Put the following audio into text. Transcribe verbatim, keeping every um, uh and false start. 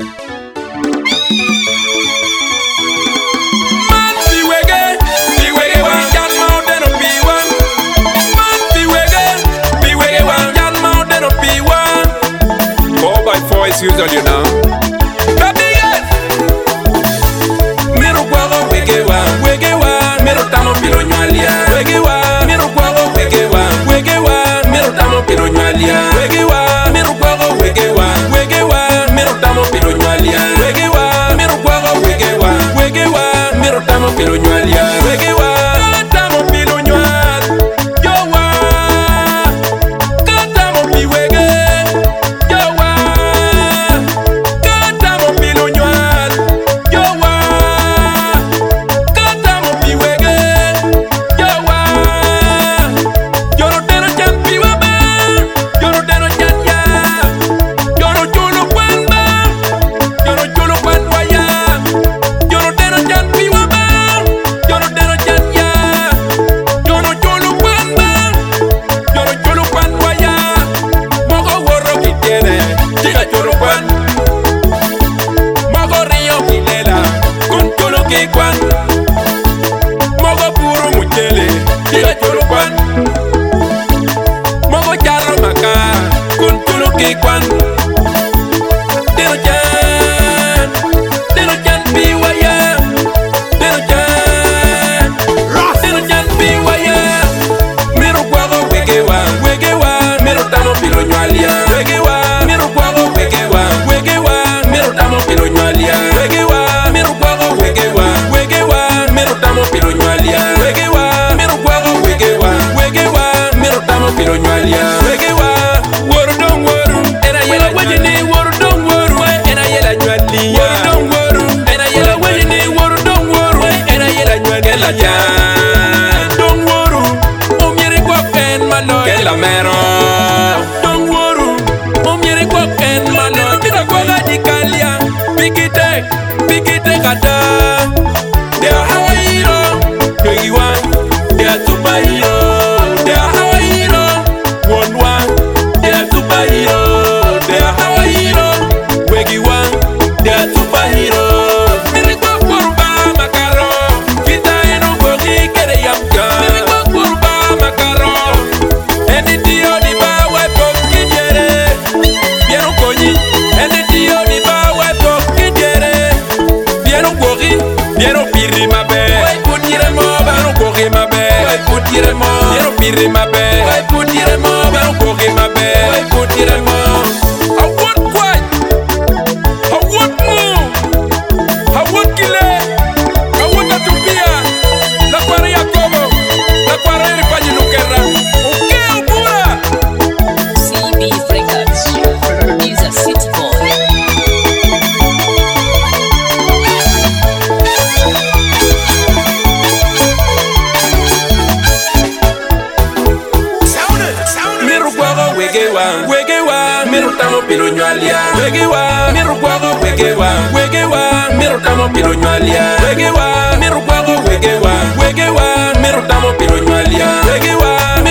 Use on you now. Miro guago wegewa, wegewa, miro tamo pilo nyalia. Wegewa, miro guago wegewa, wegewa, miro tamo pilo nyalia. Wegewa, miro guago wegewa, wegewa, miro tamo pilo nyalia. Wegewa, miro guago wegewa, wegewa, miro tamo pilo nyalia. Wegewa, tamo pilo nyal. Yo wa, tamo pi wege. Mogo puro muchele, tira cholo kwan. Mogo charro maca, con chulo que kwan. Tiro chan, tiro chan piwaya, tiro chan, tiro chan piwaya. Miro guago wegewa, wegewa, miro tamo pilo nyalia. Wegewa, miro guago wegewa, wegewa, miro tamo pilo nyalia. Wegewa, miro guago wegewa. Miro tamo pilo nyalia. Wegewa, miro guago wegewa, wegewa, miro tamo pilo nyalia. Wegewa, woru don woru, ena yela wajini woru don woru, ena yela nyalia. Woru don woru, ena yela wajini woru don woru, ena yela nyalia. Kela jan, don woru, umiere kwa ken malo. Kela mero, don woru, umiere kwa ken malo. Kita kwa gaji kalia, pikite, pikite kata. They are our hero, Yogi one. They are superhero. They are our hero, one one. They are superhero. They are our hero, Yogi one. They are superhero. Miriko kurba makaro, kita eno gogi kere yamka. Miriko kurba makaro, eni dio di ba wepo kidere. Bieno konyi, eni dio di ba wepo kidere. Bieno gogi, bieno piri ma be. Wai putire mo, bieno gogi ma be. Wai putire mo, bieno piri ma be. Wai putire mo, bieno gogi ma be. Wai putire mo. I want quiet, I want more, I want kile, I want atupia. La kware Yakobo, la kware rifanyi lukera. Uke ubura. C B Records, is a city boy. Miro guago wegewa, wegewa, miro tamo pilo nyalia. Wegewa, miro guago wegewa, wegewa, miro tamo pilo nyalia. Wegewa, miro guago wegewa, wegewa, miro tamo pilo nyalia. Wegewa,